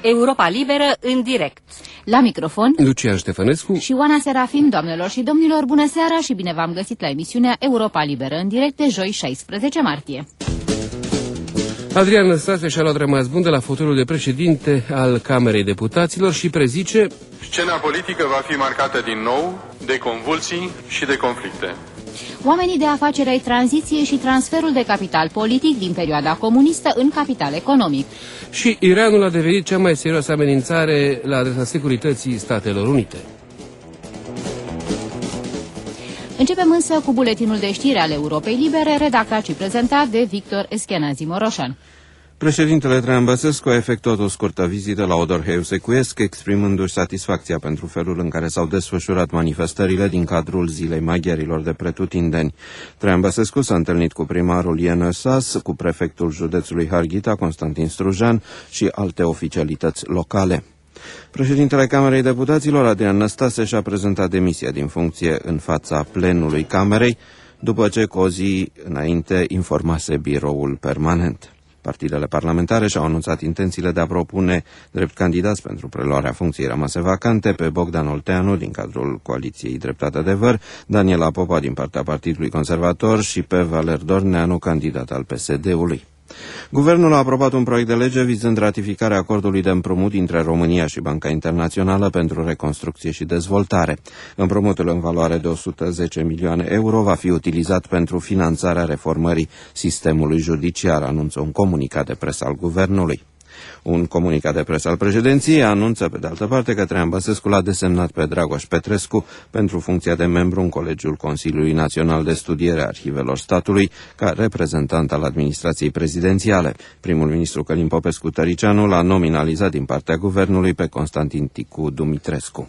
Europa Liberă în direct. La microfon, Lucian Ștefănescu și Oana Serafim. Doamnelor și domnilor, bună seara și bine v-am găsit la emisiunea Europa Liberă în direct de joi 16 martie. Adrian Năstase și-a luat rămas bun de la fotoliul de președinte al Camerei Deputaților și prezice: scena politică va fi marcată din nou de convulsii și de conflicte. Oamenii de afaceri ai tranziției și transferul de capital politic din perioada comunistă în capital economic. Și Iranul a devenit cea mai serioasă amenințare la adresa securității Statelor Unite. Începem însă cu buletinul de știri al Europei Libere, redactat și prezentat de Victor Eschenazi Moroșan. Președintele Traian Băsescu a efectuat o scurtă vizită la Odorheiu Secuiesc, exprimându-și satisfacția pentru felul în care s-au desfășurat manifestările din cadrul Zilei Maghiarilor de pretutindeni. Traian Băsescu s-a întâlnit cu primarul INSAS, cu prefectul județului Harghita, Constantin Strujan, și alte oficialități locale. Președintele Camerei Deputaților, Adrian Năstase, și-a prezentat demisia din funcție în fața plenului Camerei, după ce cu o zi înainte informase biroul permanent. Partidele parlamentare și-au anunțat intențiile de a propune drept candidați pentru preluarea funcției rămase vacante pe Bogdan Olteanu din cadrul coaliției Dreptate Adevăr, Daniela Popa din partea Partidului Conservator și pe Valer Dorneanu, candidat al PSD-ului. Guvernul a aprobat un proiect de lege vizând ratificarea acordului de împrumut dintre România și Banca Internațională pentru Reconstrucție și Dezvoltare. Împrumutul în valoare de 110 milioane euro va fi utilizat pentru finanțarea reformării sistemului judiciar, anunță un comunicat de presă al guvernului. Un comunicat de presă al președinției anunță, pe de altă parte, că Traian Băsescu l-a desemnat pe Dragoș Petrescu pentru funcția de membru în Colegiul Consiliului Național de Studiere a Arhivelor Statului, ca reprezentant al administrației prezidențiale. Primul ministru Călin Popescu-Tăricianu l-a nominalizat din partea guvernului pe Constantin Ticu Dumitrescu.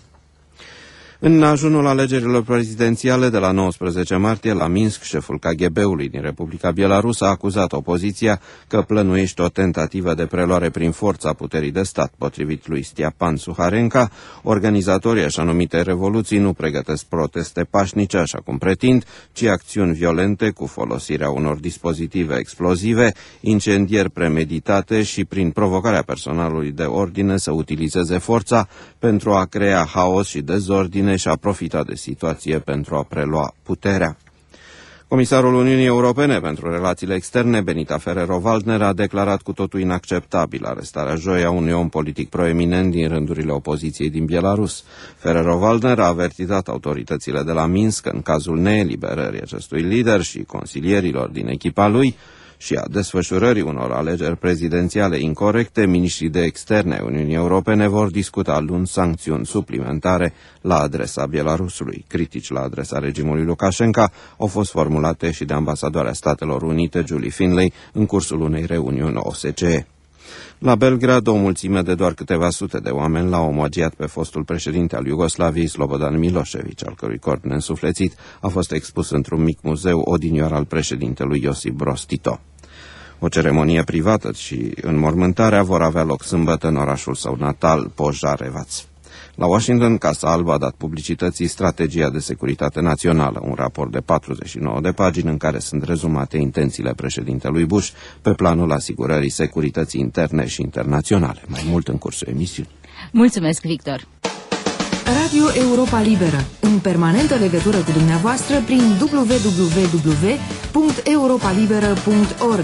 În ajunul alegerilor prezidențiale de la 19 martie la Minsk, șeful KGB-ului din Republica Belarus a acuzat opoziția că plănuiește o tentativă de preluare prin forța puterii de stat. Potrivit lui Stiapan Suharenka, organizatorii așa numite revoluții nu pregătesc proteste pașnice, așa cum pretind, ci acțiuni violente cu folosirea unor dispozitive explozive, incendieri premeditate și prin provocarea personalului de ordine să utilizeze forța pentru a crea haos și dezordine și a profitat de situație pentru a prelua puterea. Comisarul Uniunii Europene pentru Relațiile Externe, Benita Ferrero-Waldner, a declarat cu totul inacceptabil arestarea joi a unui om politic proeminent din rândurile opoziției din Belarus. Ferrero-Waldner a avertizat autoritățile de la Minsk că în cazul neeliberării acestui lider și consilierilor din echipa lui și a desfășurării unor alegeri prezidențiale incorecte, miniștrii de externe ai Uniunii Europene vor discuta luni sancțiuni suplimentare la adresa Belarusului. Critici la adresa regimului Lukashenko au fost formulate și de ambasadoarea Statelor Unite, Julie Finlay, în cursul unei reuniuni OSCE. La Belgrad, o mulțime de doar câteva sute de oameni l-au omagiat pe fostul președinte al Iugoslaviei, Slobodan Milošević, al cărui corp neînsuflețit a fost expus într-un mic muzeu odinioar al președintelui Iosip Broz Tito. O ceremonie privată și înmormântarea vor avea loc sâmbătă în orașul său natal, Požarevac. La Washington, Casa Albă a dat publicității Strategia de Securitate Națională, un raport de 49 de pagini în care sunt rezumate intențiile președintelui Bush pe planul asigurării securității interne și internaționale. Mai mult în cursul emisiunii. Mulțumesc, Victor! Radio Europa Liberă, în permanentă legătură cu dumneavoastră prin www.europalibera.org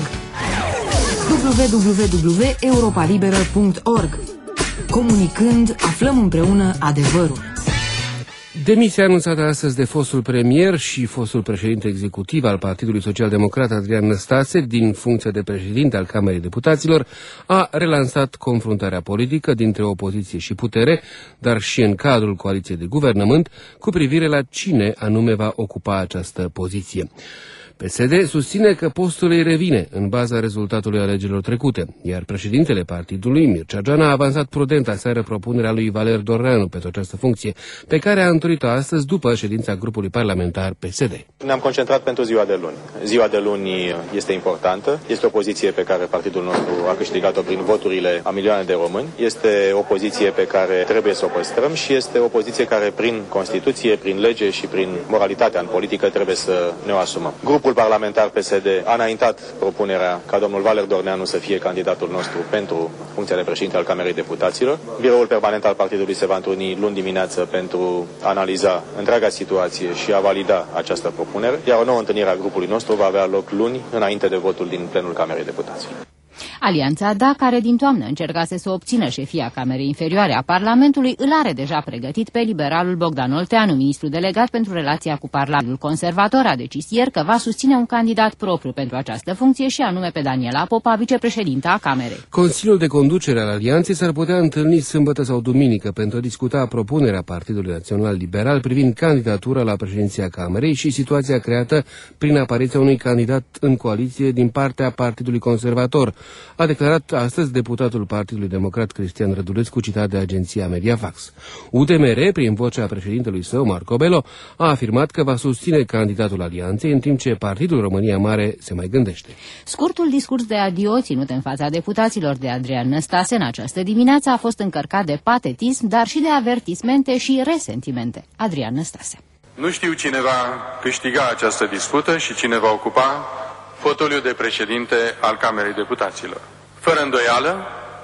www.europalibera.org. Comunicând, aflăm împreună adevărul. Demisia anunțată astăzi de fostul premier și fostul președinte executiv al Partidului Social-Democrat, Adrian Năstase, din funcția de președinte al Camerei Deputaților, a relansat confruntarea politică dintre opoziție și putere, dar și în cadrul coaliției de guvernământ, cu privire la cine anume va ocupa această poziție. PSD susține că postul îi revine în baza rezultatului alegerilor trecute, iar președintele partidului, Mircea Joana, a avansat prudent aseară propunerea lui Valer Dorneanu pentru această funcție, pe care a întărit-o astăzi după ședința grupului parlamentar PSD. Ne-am concentrat pentru ziua de luni. Ziua de luni este importantă, este o poziție pe care partidul nostru a câștigat-o prin voturile a milioane de români, este o poziție pe care trebuie să o păstrăm și este o poziție care prin Constituție, prin lege și prin moralitatea în politică trebuie să ne o asumăm. Grupul parlamentar PSD a înaintat propunerea ca domnul Valer Dorneanu să fie candidatul nostru pentru funcția de președinte al Camerei Deputaților. Biroul permanent al partidului se va întruni luni dimineață pentru a analiza întreaga situație și a valida această propunere. Iar o nouă întâlnire a grupului nostru va avea loc luni, înainte de votul din plenul Camerei Deputaților. Alianța DA, care din toamnă încercase să obțină șefia Camerei Inferioare a Parlamentului, îl are deja pregătit pe liberalul Bogdan Olteanu, ministru delegat pentru relația cu Parlamentul Conservator, a decis ieri că va susține un candidat propriu pentru această funcție și anume pe Daniela Popa, vicepreședinta a Camerei. Consiliul de conducere al Alianței s-ar putea întâlni sâmbătă sau duminică pentru a discuta propunerea Partidului Național Liberal privind candidatura la președinția Camerei și situația creată prin apariția unui candidat în coaliție din partea Partidului Conservator, a declarat astăzi deputatul Partidului Democrat Cristian Rădulescu, citat de agenția Mediafax. UDMR, prin vocea președintelui său, Marco Bello, a afirmat că va susține candidatul Alianței, în timp ce Partidul România Mare se mai gândește. Scurtul discurs de adio ținut în fața deputaților de Adrian Năstase în această dimineață a fost încărcat de patetism, dar și de avertismente și resentimente. Adrian Năstase. Nu știu cine va câștiga această dispută și cine va ocupa fotoliul de președinte al Camerei Deputaților. Fără îndoială,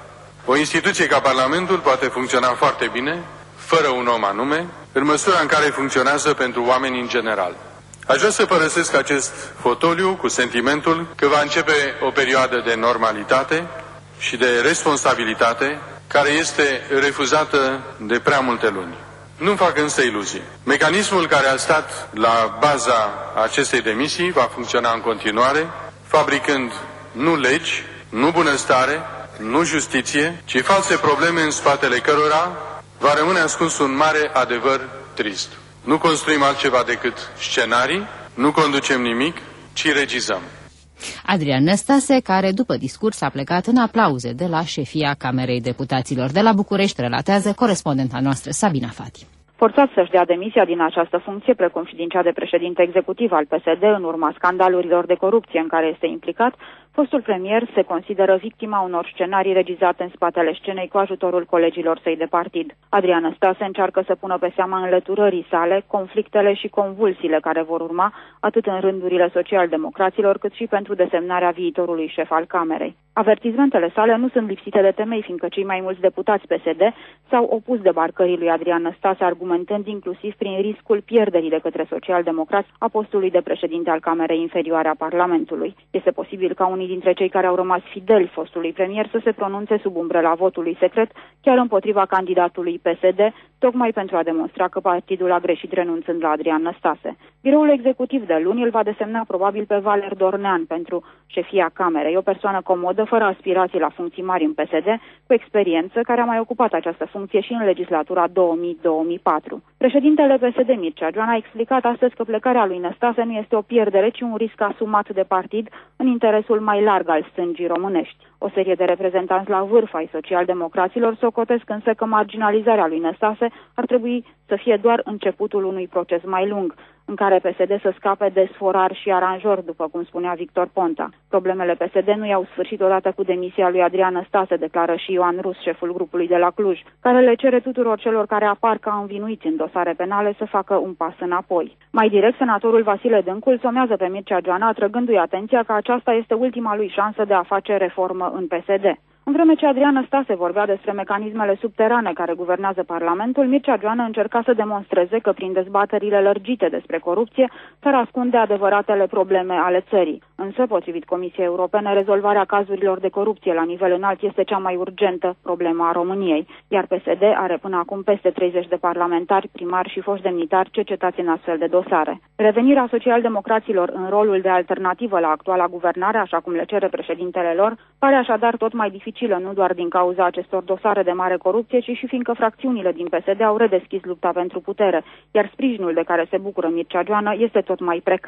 o instituție ca Parlamentul poate funcționa foarte bine, fără un om anume, în măsura în care funcționează pentru oameni în general. Aș vrea să părăsesc acest fotoliu cu sentimentul că va începe o perioadă de normalitate și de responsabilitate care este refuzată de prea multe luni. Nu-mi fac însă iluzii. Mecanismul care a stat la baza acestei demisii va funcționa în continuare, fabricând nu legi, nu bunăstare, nu justiție, ci false probleme în spatele cărora va rămâne ascuns un mare adevăr trist. Nu construim altceva decât scenarii, nu conducem nimic, ci regizăm. Adrian Năstase, care după discurs a plecat în aplauze de la șefia Camerei Deputaților. De la București relatează corespondenta noastră Sabina Fati. Forțat să-și dea demisia din această funcție, precum și din cea de președinte executiv al PSD, în urma scandalurilor de corupție în care este implicat, fostul premier se consideră victima unor scenarii regizate în spatele scenei cu ajutorul colegilor săi de partid. Adrian Năstase încearcă să pună pe seama înlăturării sale conflictele și convulsiile care vor urma atât în rândurile social-democraților cât și pentru desemnarea viitorului șef al Camerei. Avertizmentele sale nu sunt lipsite de temei, fiindcă cei mai mulți deputați PSD s-au opus debarcării lui Adrian Năstase, argumentând inclusiv prin riscul pierderii de către social-democrați a postului de președinte al Camerei Inferioare a Parlamentului. Este posibil ca unii dintre cei care au rămas fideli fostului premier să se pronunțe sub umbrela votului secret, chiar împotriva candidatului PSD, tocmai pentru a demonstra că partidul a greșit renunțând la Adrian Năstase. Biroul executiv de luni îl va desemna probabil pe Valer Dornean pentru șefia Camerei, o persoană comodă, fără aspirații la funcții mari în PSD, cu experiență, care a mai ocupat această funcție și în legislatura 2000-2004. Președintele PSD, Mircea Joana, a explicat astăzi că plecarea lui Năstase nu este o pierdere, ci un risc asumat de partid în interesul mai larg al stângii românești. O serie de reprezentanți la vârf ai social-democraților socotesc însă că marginalizarea lui Năstase ar trebui să fie doar începutul unui proces mai lung, în care PSD să scape de sforar și aranjor, după cum spunea Victor Ponta. Problemele PSD nu i-au sfârșit odată cu demisia lui Adrian Năstase, declară și Ioan Rus, șeful grupului de la Cluj, care le cere tuturor celor care apar ca învinuiți în dosare penale să facă un pas înapoi. Mai direct, senatorul Vasile Dâncul somează pe Mircea Joana, atrăgându-i atenția că aceasta este ultima lui șansă de a face reformă în PSD. În vreme ce Adrian Năstase vorbea despre mecanismele subterane care guvernează Parlamentul, Mircea Joana încerca să demonstreze că prin dezbaterile lărgite despre corupție s-ar ascunde adevăratele probleme ale țării. Însă, potrivit Comisiei Europene, rezolvarea cazurilor de corupție la nivel înalt este cea mai urgentă problemă a României, iar PSD are până acum peste 30 de parlamentari, primari și foști demnitari cercetați în astfel de dosare. Revenirea social-democraților în rolul de alternativă la actuala guvernare, așa cum le cere președintele lor, pare așadar tot mai dificilă, nu doar din cauza acestor dosare de mare corupție, ci și fiindcă fracțiunile din PSD au redeschis lupta pentru putere, iar sprijinul de care se bucură Mircea Joana este tot mai precar.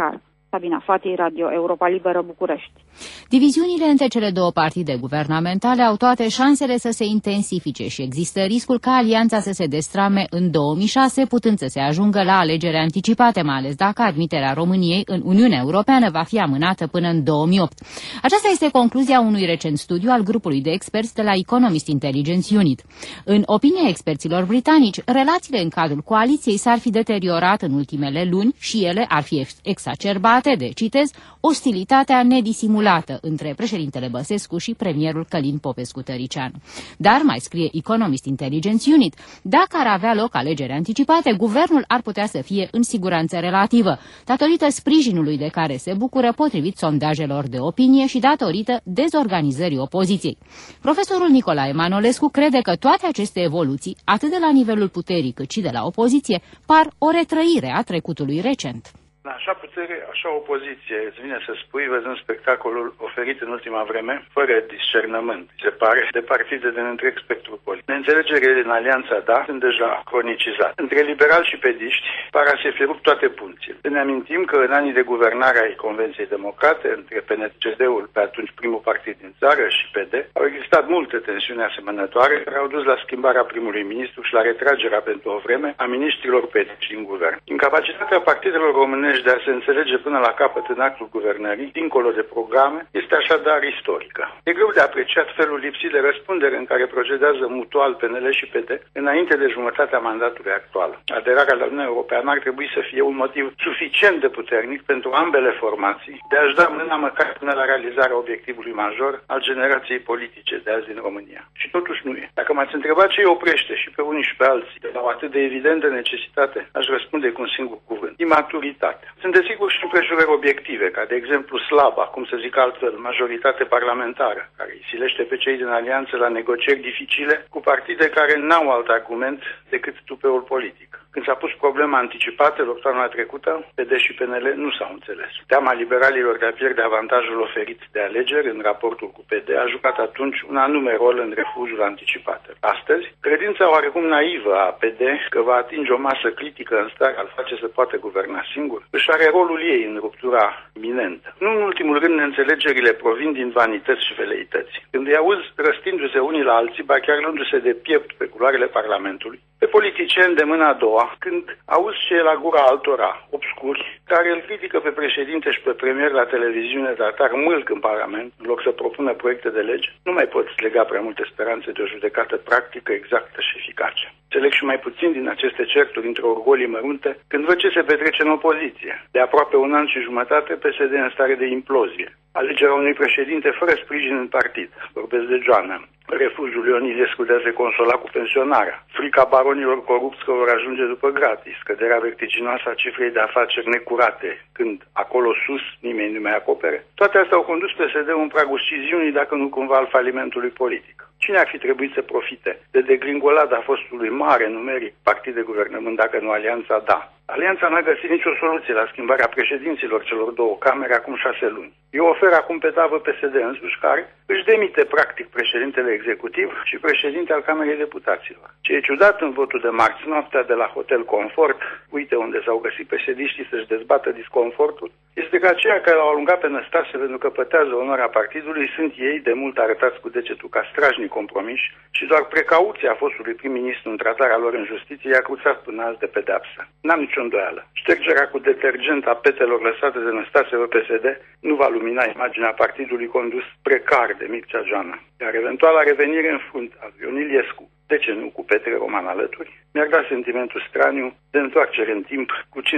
Sabina Fati, Radio Europa Liberă, București. Diviziunile între cele două partide guvernamentale au toate șansele să se intensifice și există riscul ca alianța să se destrame în 2006, putând să se ajungă la alegeri anticipate, mai ales dacă admiterea României în Uniunea Europeană va fi amânată până în 2008. Aceasta este concluzia unui recent studiu al grupului de experți de la Economist Intelligence Unit. În opinia experților britanici, relațiile în cadrul coaliției s-ar fi deteriorat în ultimele luni și ele ar fi exacerbate de, citez, ostilitatea nedisimulată între președintele Băsescu și premierul Călin Popescu-Tăricianu. Dar, mai scrie Economist Intelligence Unit, dacă ar avea loc alegeri anticipate, guvernul ar putea să fie în siguranță relativă, datorită sprijinului de care se bucură potrivit sondajelor de opinie și datorită dezorganizării opoziției. Profesorul Nicolae Manolescu crede că toate aceste evoluții, atât de la nivelul puterii cât și de la opoziție, par o retrăire a trecutului recent. Așa putere, așa opoziție, îți vine să spui, văzând spectacolul oferit în ultima vreme, fără discernământ, se pare, de partide din întreg spectrul politic. Neînțelegerile în alianța, da, sunt deja cronicizate. Între liberali și pediști, par a se fi rupt toate punțile. Ne amintim că în anii de guvernare ai Convenției Democrate, între PNCD-ul, pe atunci primul partid din țară, și PD, au existat multe tensiuni asemănătoare care au dus la schimbarea primului ministru și la retragerea pentru o vreme a miniștrilor pediști în guvern. Incapacitatea partidelor românești de a se înțelege până la capăt în actul guvernării, dincolo de programe, este așadar istorică. E greu de apreciat felul lipsit de răspundere în care procedează mutual PNL și PD înainte de jumătatea mandatului actual. Aderarea la Uniunea Europeană ar trebui să fie un motiv suficient de puternic pentru ambele formații de a-și da mâna măcar până la realizarea obiectivului major al generației politice de azi din România. Și totuși nu e. Dacă m-ați întrebat ce îi oprește și pe unii și pe alții de la o atât de evidentă necesitate, aș răspunde cu un singur cuvânt: imaturitate. Sunt desigur și împrejurări obiective, ca de exemplu slaba, cum să zic altfel, majoritate parlamentară, care îi silește pe cei din alianță la negocieri dificile cu partide care n-au alt argument decât tupeul politic. Când s-a pus problema anticipatelor toamna trecută, PD și PNL nu s-au înțeles. Teama liberalilor de a pierde avantajul oferit de alegeri în raportul cu PD a jucat atunci un anume rol în refuzul anticipatelor. Astăzi, credința oarecum naivă a PD că va atinge o masă critică în stare a face să poată guverna singur, își are rolul ei în ruptura iminentă. Nu în ultimul rând, neînțelegerile provin din vanități și veleități. Când îi auzi răstindu-se unii la alții, ba chiar luându-se de piept pe culoarele Parlamentului, pe politicieni de mâna a doua, când auzi ce e la gura altora obscuri, care îl critică pe președinte și pe premier la televiziune, dar atar mâlc în Parlament, în loc să propună proiecte de lege, nu mai poți lega prea multe speranțe de o judecată practică, exactă și eficace. Înțeleg și mai puțin din aceste certuri între orgolii mărunte când văd ce se petrece în opoziție. De aproape un an și jumătate, PSD în stare de implozie. Alegerea unui președinte fără sprijin în partid, vorbesc de Joana, refuzul Ion Iliescu de a se consola cu pensionarea, frica baronilor corupți că vor ajunge după gratis, scăderea vertiginoasă a cifrei de afaceri necurate, când acolo sus nimeni nu mai acopere. Toate astea au condus PSD-ul în pragul sciziunii, dacă nu cumva al falimentului politic. Cine ar fi trebuit să profite de degringolada fostului mare numeric partid de guvernământ, dacă nu Alianța, da? Alianța n-a găsit nicio soluție la schimbarea președinților celor două camere acum 6 luni. Eu ofer acum pe tavă PSD însuși, care își demite practic președintele executiv și președinte al Camerei Deputaților. Ce e ciudat în votul de marți noaptea de la Hotel Confort, uite unde s-au găsit PSD-știi să-și dezbată disconfortul, este că aceia care l-au alungat pe Năstase pentru că pătează onoarea partidului sunt ei de mult arătați cu degetul ca strașnic compromiși și doar precauția fostului prim-ministru în tratarea lor în justiție i-a cruțat până azi de pedeapsă. N-am nicio îndoială. Ștergerea cu detergent a petelor lăsate de Năstase pe PSD nu va lumina imaginea partidului condus precar de Mircea Joana, iar eventuala revenire în frunte a lui Ion Iliescu, de ce nu cu Petre Roman alături, mi-ar da sentimentul straniu de întoarcere în timp cu 15-16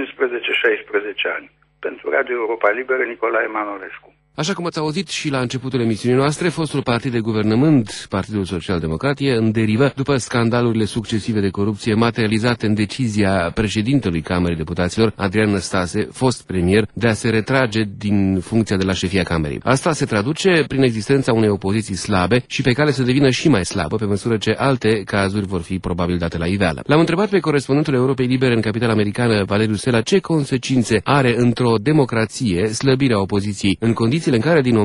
ani. Pentru Radio Europa Liberă, Nicolae Manolescu. Așa cum ați auzit și la începutul emisiunii noastre, fostul partid de guvernământ, Partidul Social Democrat, e în derivă după scandalurile succesive de corupție materializate în decizia președintelui Camerei Deputaților, Adrian Năstase, fost premier, de a se retrage din funcția de la șefia Camerei. Asta se traduce prin existența unei opoziții slabe și pe care să devină și mai slabă, pe măsură ce alte cazuri vor fi probabil date la iveală. L-am întrebat pe corespondentul Europei Libere în capitala americană, Valeriu Sela, ce consecințe are într-o democrație slăbirea opoziției în condiții condițiile în care din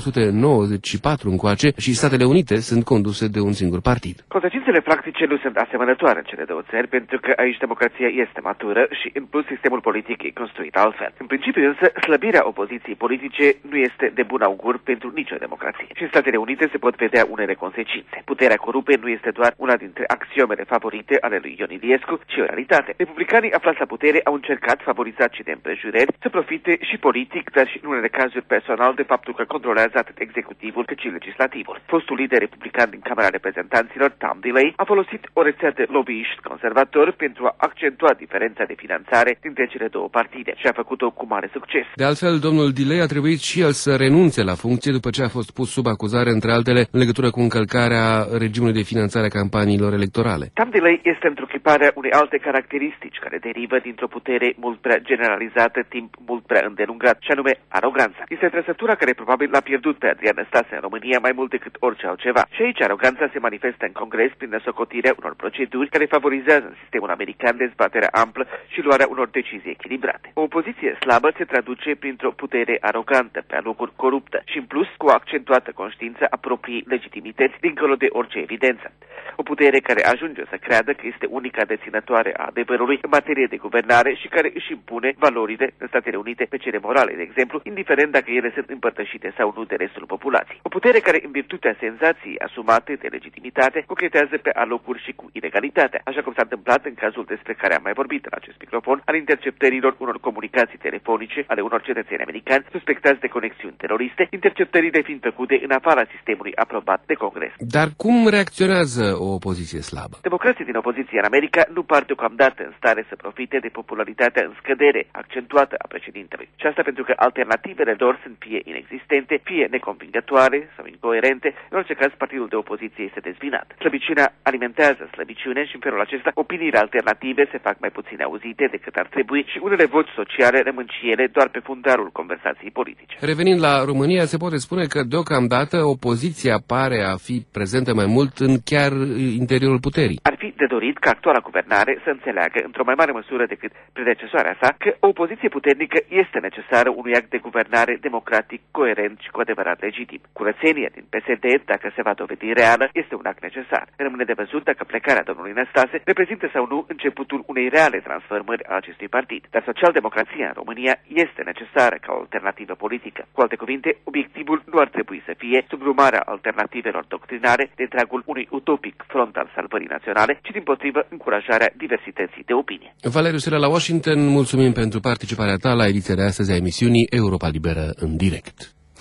1994 încoace și Statele Unite sunt conduse de un singur partid. Consecințele practice nu sunt asemănătoare în cele două țări, pentru că aici democrația este matură și, în plus, sistemul politic e construit altfel. În principiu, însă, slăbirea opoziției politice nu este de bun augur pentru nicio democrație. Și în Statele Unite se pot vedea unele consecințe. Puterea corupe nu este doar una dintre axiomele favorite ale lui Ion Iliescu, ci o realitate. Republicanii aflați la putere au încercat, favorizat și de împrejurări, să profite și politic, dar și în unele cazuri personal, de faptul că controlează atât executivul cât și legislativul. Fostul lider republican din Camera Reprezentanților, Tom DeLay, a folosit o rețea de lobbyiști conservatori pentru a accentua diferența de finanțare dintre cele două partide și a făcut-o cu mare succes. De altfel, domnul DeLay a trebuit și el să renunțe la funcție după ce a fost pus sub acuzare, între altele, în legătură cu încălcarea regimului de finanțare a campaniilor electorale. Tom DeLay este întruchiparea unei alte caracteristici care derivă dintr-o putere mult prea generalizată, timp mult prea îndelungat, și anume aroganța. Este trăsătura care probabil l-a pierdut pe Adrian Năstase în România mai mult decât orice altceva. Și aici aroganța se manifestă în Congres prin nesocotirea unor proceduri care favorizează în sistemul american dezbaterea amplă și luarea unor decizii echilibrate. O opoziție slabă se traduce printr-o putere arogantă, pe alocuri coruptă și, în plus, cu o accentuată conștiință a propriei legitimități dincolo de orice evidență. O putere care ajunge să creadă că este unica deținătoare a adevărului în materie de guvernare și care își impune valorile în Statele Unite pe cele morale, de exemplu, indiferent dacă ele sunt împărtășite sau nu de restul populației. O putere care, în virtutea senzației asumate de legitimitate, cochetează pe alocuri și cu ilegalitatea, așa cum s-a întâmplat în cazul despre care am mai vorbit în acest microfon, al interceptărilor unor comunicații telefonice ale unor cetățeni americani suspectați de conexiuni teroriste, interceptările fiind făcute în afara sistemului aprobat de Congres. Dar cum reacționează o opoziție slabă? Democrații din opoziție în America nu par deocamdată în stare să profite de popularitatea în scădere accentuată a președintelui. Și asta pentru că alternativele lor sunt fie inexistente, fie neconvingătoare sau incoerente. În orice caz, partidul de opoziție este dezvinat. Slăbiciunea alimentează slăbiciune și în felul acesta opiniile alternative se fac mai puțin auzite decât ar trebui și unele voci sociale rămân și ele doar pe fundarul conversației politice. Revenind la România, se poate spune că deocamdată opoziția pare a fi prezentă mai mult în chiar interiorul puterii. Ar fi de dorit ca actuala guvernare să înțeleagă, într-o mai mare măsură decât predecesoarea sa, că o opoziție puternică este necesară unui act de guvernare democratic, coerent și cu adevărat legitim. Curățenia din PSD, dacă se va dovedi reală, este un act necesar. Rămâne de văzut dacă plecarea domnului Năstase reprezintă sau nu începutul unei reale transformări a acestui partid. Dar socialdemocrația în România este necesară ca o alternativă politică. Cu alte cuvinte, obiectivul nu ar trebui să fie subrumarea alternativelor doctrinare de dragul unui utopic front al salvării naționale, ci dimpotrivă încurajarea diversității de opinie. Valeriu Sera la Washington, mulțumim pentru participarea ta la ediția de astăzi a emisiunii Europa Liberă în direct.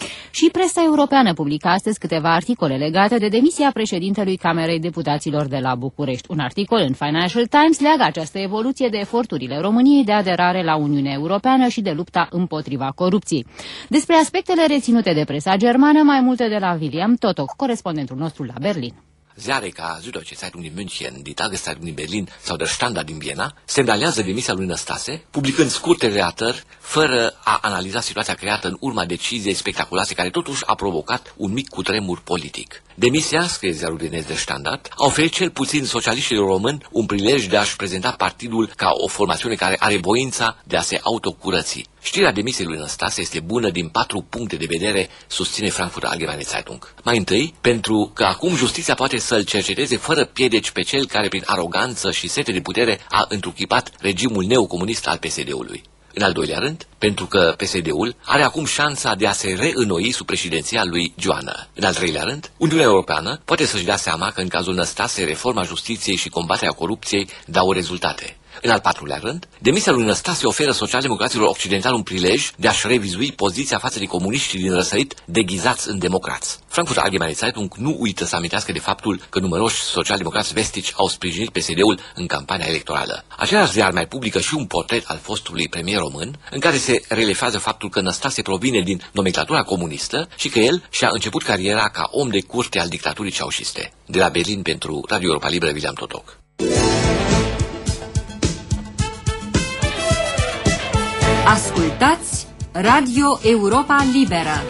Și presa europeană publică astăzi câteva articole legate de demisia președintelui Camerei Deputaților de la București. Un articol în Financial Times leagă această evoluție de eforturile României de aderare la Uniunea Europeană și de lupta împotriva corupției. Despre aspectele reținute de presa germană, mai multe de la William Totok, corespondentul nostru la Berlin. Ziare ca Süddeutsche Zeitung din München, die Tageszeitung din Berlin sau Der Standard din Viena semnalează demisia lui Năstase, publicând scurte relatări, fără a analiza situația creată în urma deciziei spectaculoase care totuși a provocat un mic cutremur politic. Demisia, scrie ziarul din Der Standard, a oferit cel puțin socialiștilor români un prilej de a-și prezenta partidul ca o formațiune care are voința de a se autocurăți. Știrea demisiei lui Năstase este bună din 4 puncte de vedere, susține Frankfurter Allgemeine Zeitung. Mai întâi, pentru că acum justiția poate să-l cerceteze fără piedici pe cel care prin aroganță și sete de putere a întruchipat regimul neocomunist al PSD-ului. În al doilea rând, pentru că PSD-ul are acum șansa de a se reînnoi sub președinția lui Joană. În al treilea rând, Uniunea Europeană poate să-și dea seama că în cazul Năstase, reforma justiției și combaterea corupției dau rezultate. În al patrulea rând, demisia lui Năstase oferă socialdemocraților occidentali un prilej de a-și revizui poziția față de comuniștii din răsărit deghizați în democrați. Frankfurter Allgemeine Zeitung nu uită să amintească de faptul că numeroși socialdemocrați vestici au sprijinit PSD-ul în campania electorală. Același ziar mai publică și un portret al fostului premier român, în care se relefează faptul că Năstase provine din nomenclatura comunistă și că el și-a început cariera ca om de curte al dictaturii ceaușiste. De la Berlin pentru Radio Europa Liberă, William Totok. Ascultați Radio Europa Liberă.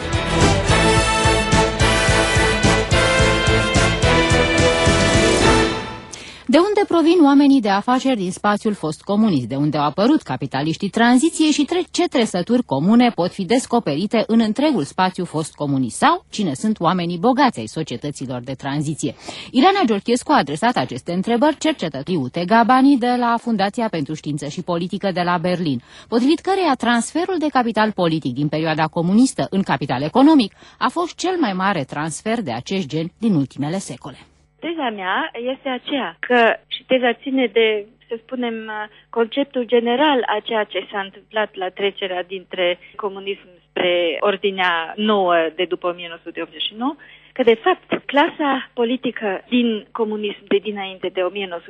De unde provin oamenii de afaceri din spațiul fost comunist, de unde au apărut capitaliștii tranziției și ce trăsături comune pot fi descoperite în întregul spațiu fost comunist sau cine sunt oamenii bogați ai societăților de tranziție. Ileana Georgescu a adresat aceste întrebări cercetătorii Ute Gabani de la Fundația pentru Știință și Politică de la Berlin, potrivit căreia transferul de capital politic din perioada comunistă în capital economic a fost cel mai mare transfer de acest gen din ultimele secole. Teza mea este aceea că, și teza ține de, să spunem, conceptul general a ceea ce s-a întâmplat la trecerea dintre comunism spre ordinea nouă de după 1989, că de fapt clasa politică din comunism de dinainte de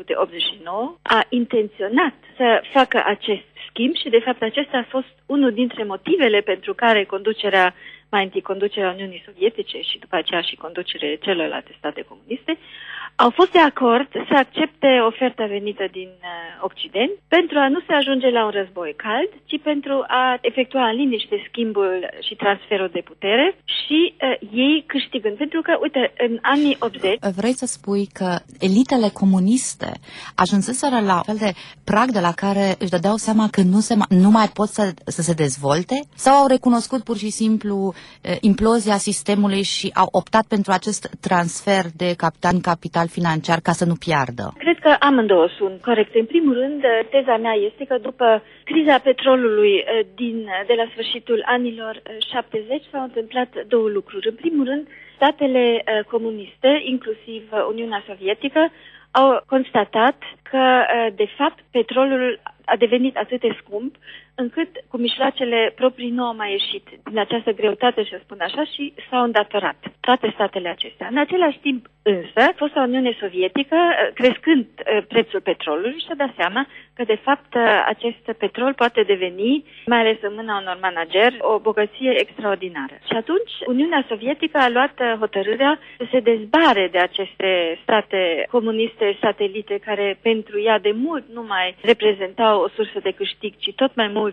1989 a intenționat să facă acest schimb și de fapt acesta a fost unul dintre motivele pentru care mai întâi conducerea Uniunii Sovietice și după aceea și conducerea celorlalte state comuniste, au fost de acord să accepte oferta venită din Occident pentru a nu se ajunge la un război cald, ci pentru a efectua în liniște schimbul și transferul de putere și ei câștigând. Pentru că, uite, în anii 80... Vrei să spui că elitele comuniste ajunseseră la fel de prag de la care își dădeau seama că nu mai pot să se dezvolte? Sau au recunoscut pur și simplu implozia sistemului și au optat pentru acest transfer de capital financiar ca să nu piardă? Cred că amândouă sunt corecte. În primul rând, teza mea este că după criza petrolului de la sfârșitul anilor 70 s-au întâmplat două lucruri. În primul rând, statele comuniste, inclusiv Uniunea Sovietică, au constatat că, de fapt, petrolul a devenit atât de scump încât cu mijloacele proprii nu au mai ieșit din această greutate, să spun așa, și s-au îndatorat toate statele acestea. În același timp, însă, fosta Uniune Sovietică, crescând prețul petrolului, și-a dat seama că, de fapt, acest petrol poate deveni, mai ales în mâna unor manageri, o bogăție extraordinară. Și atunci, Uniunea Sovietică a luat hotărârea să se dezbare de aceste state comuniste, satelite, care pentru ea de mult nu mai reprezentau o sursă de câștig, ci tot mai mult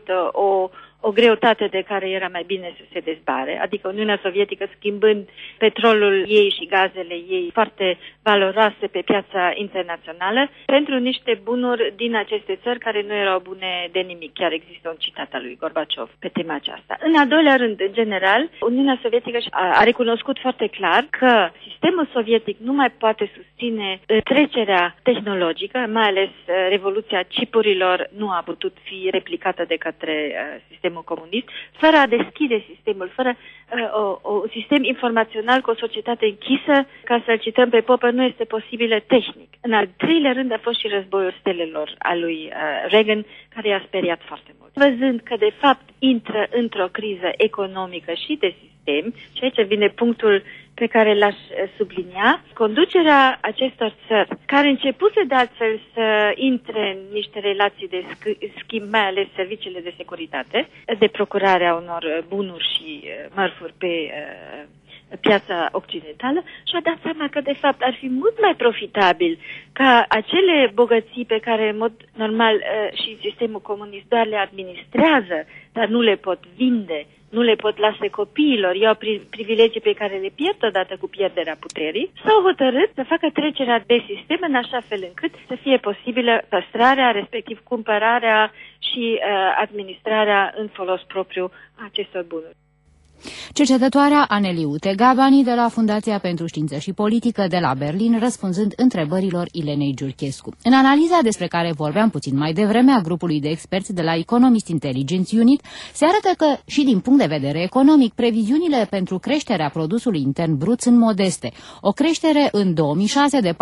o greutate de care era mai bine să se dezbare, adică Uniunea Sovietică schimbând petrolul ei și gazele ei foarte valoroase pe piața internațională pentru niște bunuri din aceste țări care nu erau bune de nimic. Chiar există un citat al lui Gorbaciov pe tema aceasta. În al doilea rând, în general, Uniunea Sovietică a recunoscut foarte clar că sistemul sovietic nu mai poate susține trecerea tehnologică, mai ales revoluția chipurilor nu a putut fi replicată de către sistemul comunist, fără a deschide sistemul, fără un sistem informațional cu o societate închisă, ca să-l cităm pe Popper, nu este posibilă tehnic. În al treilea rând a fost și războiul stelelor al lui Reagan, care i-a speriat foarte mult. Văzând că de fapt intră într-o criză economică și de sistem, și aici vine punctul pe care l-aș sublinia, conducerea acestor țări, care începuse de altfel să intre în niște relații de schimb, mai ales serviciile de securitate, de procurarea unor bunuri și mărfuri pe piața occidentală, și-a dat seama că de fapt ar fi mult mai profitabil ca acele bogății pe care în mod normal și sistemul comunist doar le administrează, dar nu le pot vinde, nu le pot lase copiilor, iau privilegii pe care le pierd odată cu pierderea puterii, s-au hotărât să facă trecerea de sistem în așa fel încât să fie posibilă păstrarea, respectiv cumpărarea și administrarea în folos propriu a acestor bunuri. Cercetătoarea Aneli Ute Gabani de la Fundația pentru Știință și Politică de la Berlin, răspunzând întrebărilor Ilenei Georgescu. În analiza despre care vorbeam puțin mai devreme a grupului de experți de la Economist Intelligence Unit, se arată că și din punct de vedere economic, previziunile pentru creșterea produsului intern brut sunt modeste. O creștere în 2006 de 4,5%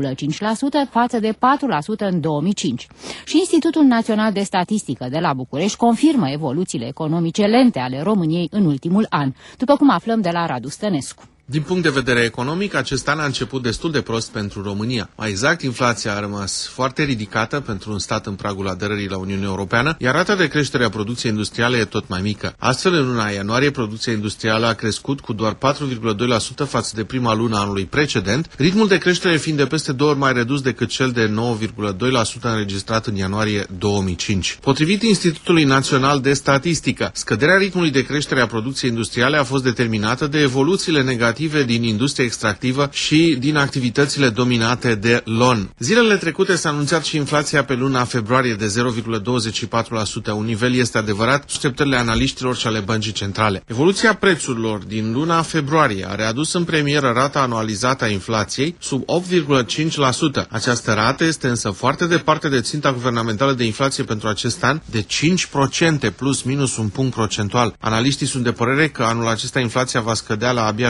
față de 4% în 2005. Și Institutul Național de Statistică de la București confirmă evoluțiile economice lente ale României în ultimul an, după cum aflăm de la Radu Stănescu. Din punct de vedere economic, acest an a început destul de prost pentru România. Mai exact, inflația a rămas foarte ridicată pentru un stat în pragul aderării la Uniunea Europeană, iar rata de creștere a producției industriale e tot mai mică. Astfel, în luna ianuarie, producția industrială a crescut cu doar 4,2% față de prima lună anului precedent, ritmul de creștere fiind de peste 2 ori mai redus decât cel de 9,2% înregistrat în ianuarie 2005. Potrivit Institutului Național de Statistică, scăderea ritmului de creștere a producției industriale a fost determinată de evoluțiile negative semnificative din industria extractivă și din activitățile dominate de lon. Zilele trecute s-a anunțat și inflația pe luna februarie de 0,24%. Un nivel, este adevărat, susceptările analiștilor și ale băncii centrale. Evoluția prețurilor din luna februarie a readus în premieră rata anualizată a inflației sub 8,5%. Această rată este însă foarte departe de ținta guvernamentală de inflație pentru acest an de 5% plus minus un punct procentual. Analiștii sunt de părere că anul acesta inflația va scădea la abia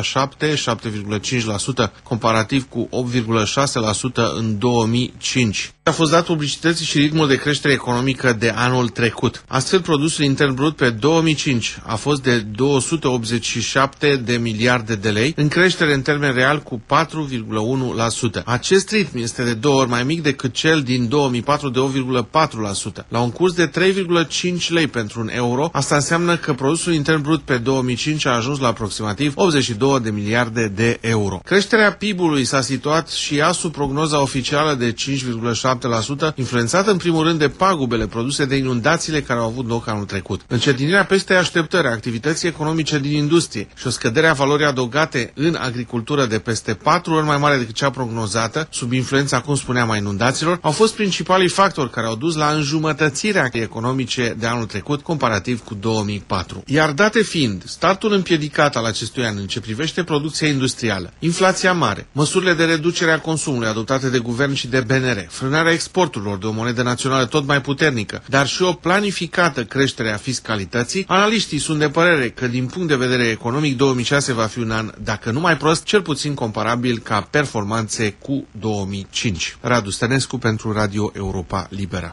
7,5%, comparativ cu 8,6% în 2005. A fost dat publicității și ritmul de creștere economică de anul trecut. Astfel, produsul intern brut pe 2005 a fost de 287 de miliarde de lei, în creștere în termen real cu 4,1%. Acest ritm este de 2 ori mai mic decât cel din 2004 de 8,4%. La un curs de 3,5 lei pentru un euro, asta înseamnă că produsul intern brut pe 2005 a ajuns la aproximativ 82 de miliarde de euro. Creșterea PIB-ului s-a situat și ea sub prognoza oficială de 5,7%, influențată în primul rând de pagubele produse de inundațiile care au avut loc anul trecut. Încetinirea peste așteptări a activității economice din industrie și o scădere a valorii adăugate în agricultură de peste 4 ori mai mare decât cea prognozată, sub influența, cum spuneam, a inundațiilor, au fost principalii factori care au dus la înjumătățirea economice de anul trecut comparativ cu 2004. Iar date fiind, startul împiedicat al acestui an în ce privește producția industrială, inflația mare, măsurile de reducere a consumului adoptate de guvern și de BNR, frânarea exporturilor de o monedă națională tot mai puternică, dar și o planificată creștere a fiscalității, analiștii sunt de părere că din punct de vedere economic 2006 va fi un an, dacă nu mai prost, cel puțin comparabil ca performanțe cu 2005. Radu Stănescu pentru Radio Europa Liberă.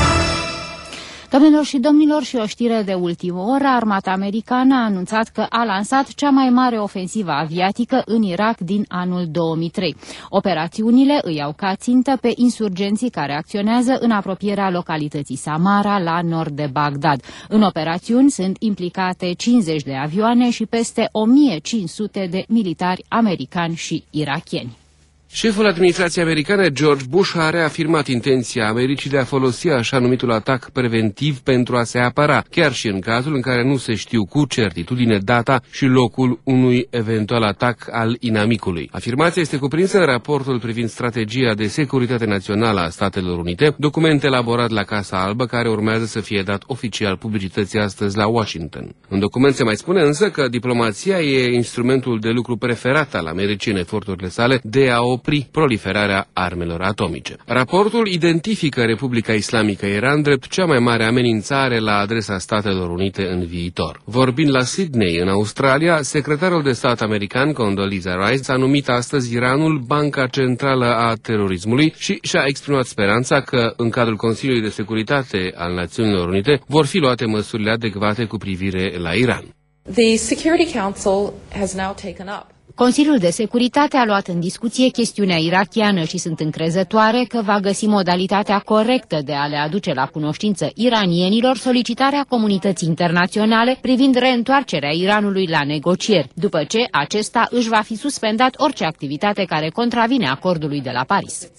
Doamnelor și domnilor, și o știre de ultimă oră, armata americană a anunțat că a lansat cea mai mare ofensivă aviatică în Irak din anul 2003. Operațiunile îi au ca țintă pe insurgenții care acționează în apropierea localității Samara, la nord de Bagdad. În operațiuni sunt implicate 50 de avioane și peste 1500 de militari americani și irakieni. Șeful administrației americane, George Bush, a reafirmat intenția Americii de a folosi așa numitul atac preventiv pentru a se apăra, chiar și în cazul în care nu se știu cu certitudine data și locul unui eventual atac al inamicului. Afirmația este cuprinsă în raportul privind strategia de securitate națională a Statelor Unite, document elaborat la Casa Albă, care urmează să fie dat oficial publicității astăzi la Washington. În document se mai spune însă că diplomația e instrumentul de lucru preferat al Americii în eforturile sale de a opri proliferarea armelor atomice. Raportul identifică Republica Islamică Iran drept cea mai mare amenințare la adresa Statelor Unite în viitor. Vorbind la Sydney, în Australia, secretarul de stat american Condoleezza Rice a numit astăzi Iranul banca centrală a terorismului și și-a exprimat speranța că, în cadrul Consiliului de Securitate al Națiunilor Unite, vor fi luate măsurile adecvate cu privire la Iran. The Security Council has now taken up. Consiliul de Securitate a luat în discuție chestiunea irakiană și sunt încrezătoare că va găsi modalitatea corectă de a le aduce la cunoștință iranienilor solicitarea comunității internaționale privind reîntoarcerea Iranului la negocieri, după ce acesta își va fi suspendat orice activitate care contravine acordului de la Paris.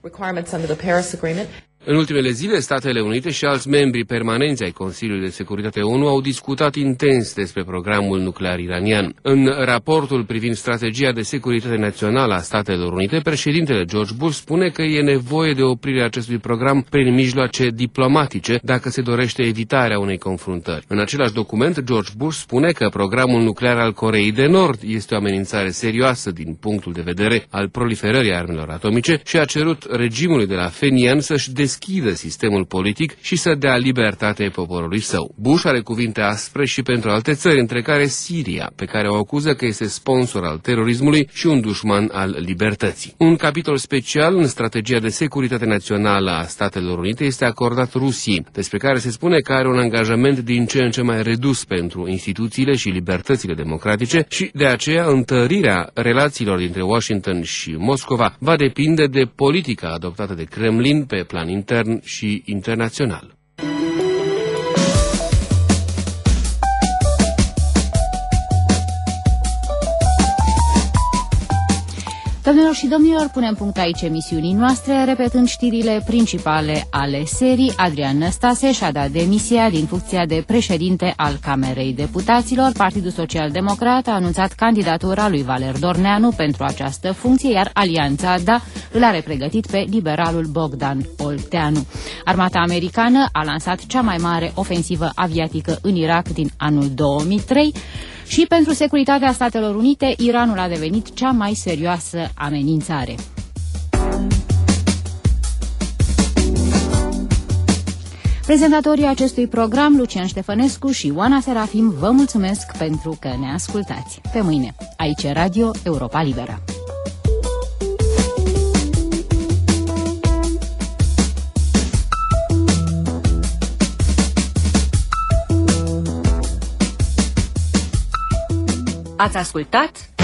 În ultimele zile, Statele Unite și alți membri permanenți ai Consiliului de Securitate ONU au discutat intens despre programul nuclear iranian. În raportul privind strategia de securitate națională a Statelor Unite, președintele George Bush spune că e nevoie de oprirea acestui program prin mijloace diplomatice dacă se dorește evitarea unei confruntări. În același document, George Bush spune că programul nuclear al Coreei de Nord este o amenințare serioasă din punctul de vedere al proliferării armelor atomice și a cerut regimului de la Phenian să-și deschidă sistemul politic și să dea libertate poporului său. Bush are cuvinte aspre și pentru alte țări, între care Siria, pe care o acuză că este sponsor al terorismului și un dușman al libertății. Un capitol special în strategia de securitate națională a Statelor Unite este acordat Rusiei, despre care se spune că are un angajament din ce în ce mai redus pentru instituțiile și libertățile democratice și de aceea întărirea relațiilor dintre Washington și Moscova va depinde de politica adoptată de Kremlin pe plan intern și internațional. Doamnelor și domnilor, punem punct aici emisiunii noastre, repetând știrile principale ale serii. Adrian Năstase și-a dat demisia din funcția de președinte al Camerei Deputaților. Partidul Social-Democrat a anunțat candidatura lui Valer Dorneanu pentru această funcție, iar Alianța DA îl are pregătit pe liberalul Bogdan Olteanu. Armata americană a lansat cea mai mare ofensivă aviatică în Irak din anul 2003. Și pentru securitatea Statelor Unite, Iranul a devenit cea mai serioasă amenințare. Prezentatorii acestui program, Lucian Ștefănescu și Oana Serafim, vă mulțumesc pentru că ne ascultați. Pe mâine, aici e Radio Europa Liberă. Ați ascultat